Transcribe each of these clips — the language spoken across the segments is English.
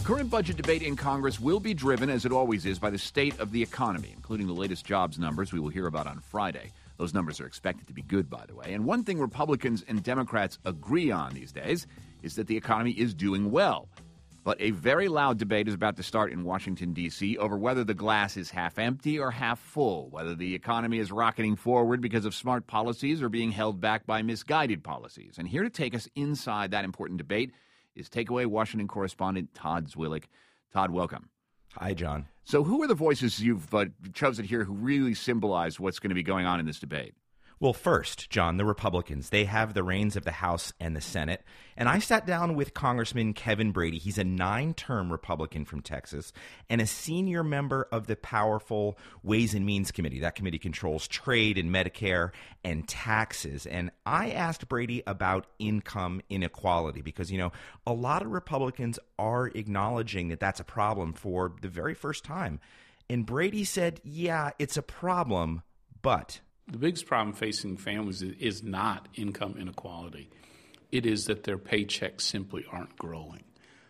current budget debate in Congress will be driven, as it always is, by the state of the economy, including the latest jobs numbers we will hear about on Friday. Those numbers are expected to be good, by the way. And one thing Republicans and Democrats agree on these days is that the economy is doing well. But a very loud debate is about to start in Washington, D.C. over whether the glass is half empty or half full, whether the economy is rocketing forward because of smart policies or being held back by misguided policies. And here to take us inside that important debate is Takeaway Washington correspondent Todd Zwillich. Todd, welcome. Hi, John. So who are the voices you've chosen here who really symbolize what's going to be going on in this debate? Well, first, John, the Republicans, they have the reins of the House and the Senate. And I sat down with Congressman Kevin Brady. He's a 9-term Republican from Texas and a senior member of the powerful Ways and Means Committee. That committee controls trade and Medicare and taxes. And I asked Brady about income inequality because, a lot of Republicans are acknowledging that that's a problem for the very first time. And Brady said, yeah, it's a problem, but the biggest problem facing families is not income inequality. It is that their paychecks simply aren't growing.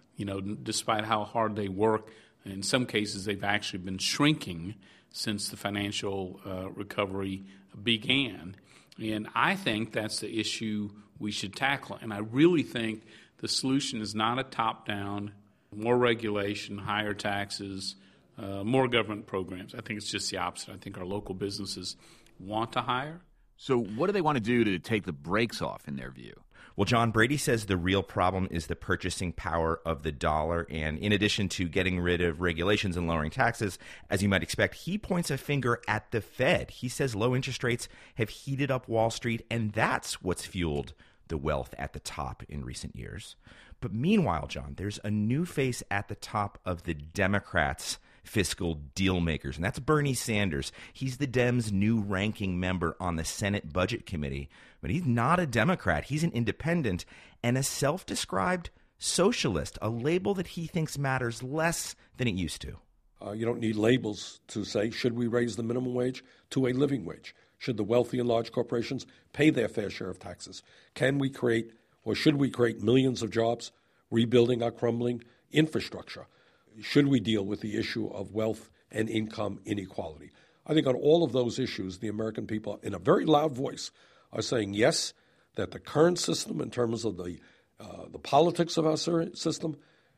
Despite how hard they work, in some cases they've actually been shrinking since the financial recovery began. And I think that's the issue we should tackle. And I really think the solution is not a top-down, more regulation, higher taxes, more government programs. I think it's just the opposite. I think our local businesses want to hire. So what do they want to do to take the brakes off in their view? Well, John, Brady says the real problem is the purchasing power of the dollar. And in addition to getting rid of regulations and lowering taxes, as you might expect, he points a finger at the Fed. He says low interest rates have heated up Wall Street, and that's what's fueled the wealth at the top in recent years. But meanwhile, John, there's a new face at the top of the Democrats' fiscal deal makers, and that's Bernie Sanders. He's the Dems' new ranking member on the Senate Budget Committee, but he's not a Democrat. He's an independent and a self-described socialist, a label that he thinks matters less than it used to. You don't need labels to say, should we raise the minimum wage to a living wage? Should the wealthy and large corporations pay their fair share of taxes? Can we create, or should we create millions of jobs, rebuilding our crumbling infrastructure? Should we deal with the issue of wealth and income inequality? I think on all of those issues, the American people, in a very loud voice, are saying yes, that the current system, in terms of the politics of our system,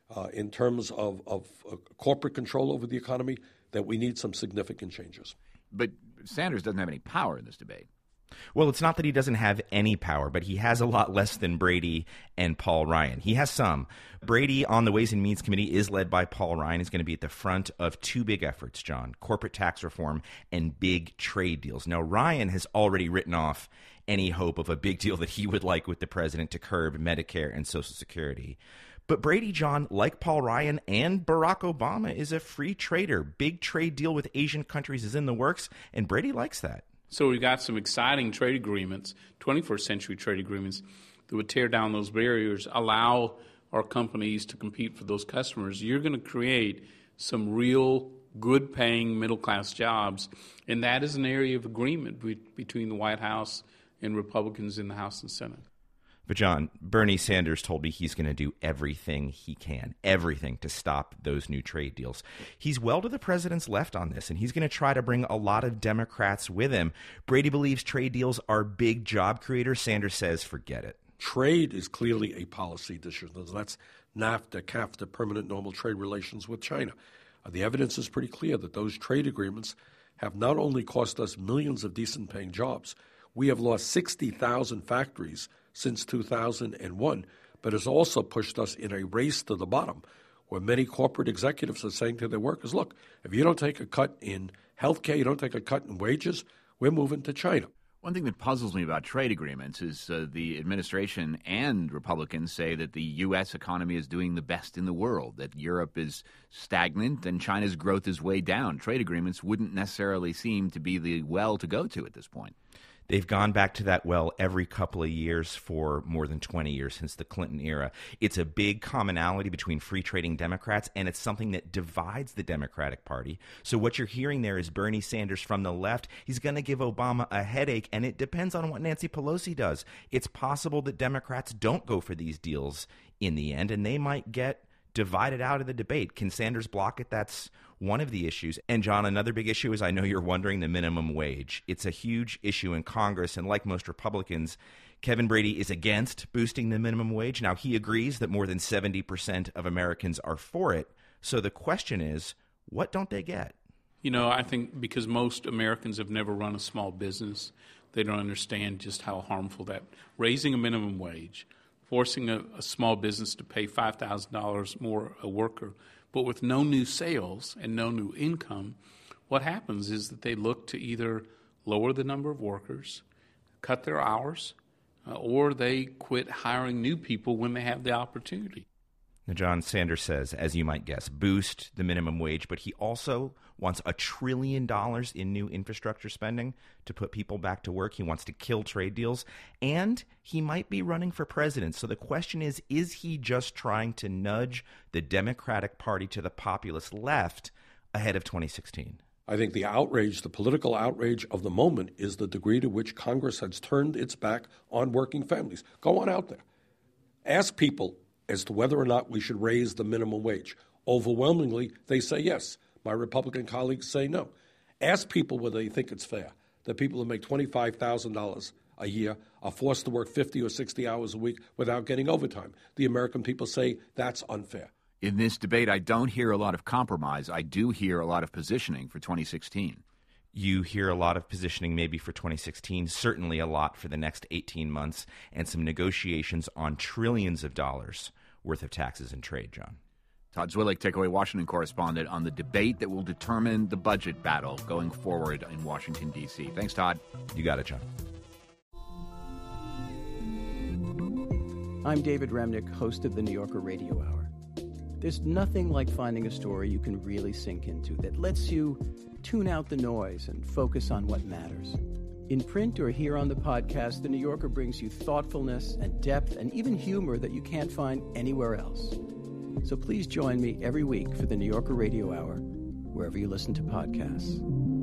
in terms of corporate control over the economy, that we need some significant changes. But Sanders doesn't have any power in this debate. Well, it's not that he doesn't have any power, but he has a lot less than Brady and Paul Ryan. He has some. Brady on the Ways and Means Committee is led by Paul Ryan. He's going to be at the front of two big efforts, John, corporate tax reform and big trade deals. Now, Ryan has already written off any hope of a big deal that he would like with the president to curb Medicare and Social Security. But Brady, John, like Paul Ryan and Barack Obama, is a free trader. Big trade deal with Asian countries is in the works, and Brady likes that. So we've got some exciting trade agreements, 21st century trade agreements, that would tear down those barriers, allow our companies to compete for those customers. You're going to create some real good-paying middle-class jobs, and that is an area of agreement between the White House and Republicans in the House and Senate. But, John, Bernie Sanders told me he's going to do everything he can, everything to stop those new trade deals. He's well to the president's left on this, and he's going to try to bring a lot of Democrats with him. Brady believes trade deals are big job creators. Sanders says forget it. Trade is clearly a policy decision. That's NAFTA, CAFTA, permanent normal trade relations with China. The evidence is pretty clear that those trade agreements have not only cost us millions of decent-paying jobs, we have lost 60,000 factories since 2001, but has also pushed us in a race to the bottom, where many corporate executives are saying to their workers, look, if you don't take a cut in health care, you don't take a cut in wages, we're moving to China. One thing that puzzles me about trade agreements is the administration and Republicans say that the U.S. economy is doing the best in the world, that Europe is stagnant and China's growth is way down. Trade agreements wouldn't necessarily seem to be the well to go to at this point. They've gone back to that well every couple of years for more than 20 years since the Clinton era. It's a big commonality between free trading Democrats, and it's something that divides the Democratic Party. So what you're hearing there is Bernie Sanders from the left. He's going to give Obama a headache, and it depends on what Nancy Pelosi does. It's possible that Democrats don't go for these deals in the end, and they might get divided out of the debate. Can Sanders block it? That's one of the issues. And, John, another big issue is, I know you're wondering, the minimum wage. It's a huge issue in Congress, and like most Republicans, Kevin Brady is against boosting the minimum wage. Now, he agrees that more than 70% of Americans are for it. So the question is, what don't they get? You know, I think because most Americans have never run a small business, they don't understand just how harmful that raising a minimum wage, forcing a small business to pay $5,000 more a worker, but with no new sales and no new income, what happens is that they look to either lower the number of workers, cut their hours, or they quit hiring new people when they have the opportunity. Now, John, Sanders says, as you might guess, boost the minimum wage, but he also wants $1 trillion in new infrastructure spending to put people back to work. He wants to kill trade deals, and he might be running for president. So the question is he just trying to nudge the Democratic Party to the populist left ahead of 2016? I think the outrage, the political outrage of the moment, is the degree to which Congress has turned its back on working families. Go on out there. Ask people as to whether or not we should raise the minimum wage. Overwhelmingly, they say yes. My Republican colleagues say no. Ask people whether they think it's fair that people who make $25,000 a year are forced to work 50 or 60 hours a week without getting overtime. The American people say that's unfair. In this debate, I don't hear a lot of compromise. I do hear a lot of positioning for 2016. You hear a lot of positioning maybe for 2016, certainly a lot for the next 18 months, and some negotiations on trillions of dollars worth of taxes and trade, John. Todd Zwillich, Takeaway Washington correspondent, on the debate that will determine the budget battle going forward in Washington, D.C. Thanks, Todd. You got it, John. I'm David Remnick, host of the New Yorker Radio Hour. There's nothing like finding a story you can really sink into that lets you tune out the noise and focus on what matters. In print or here on the podcast, The New Yorker brings you thoughtfulness and depth and even humor that you can't find anywhere else. So please join me every week for the New Yorker Radio Hour, wherever you listen to podcasts.